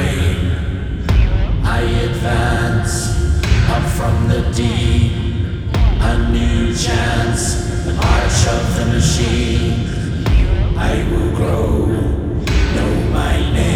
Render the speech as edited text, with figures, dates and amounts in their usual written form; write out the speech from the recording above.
flame. I advance up from the deep, a new chance, the march of the machine. I will grow, know my name.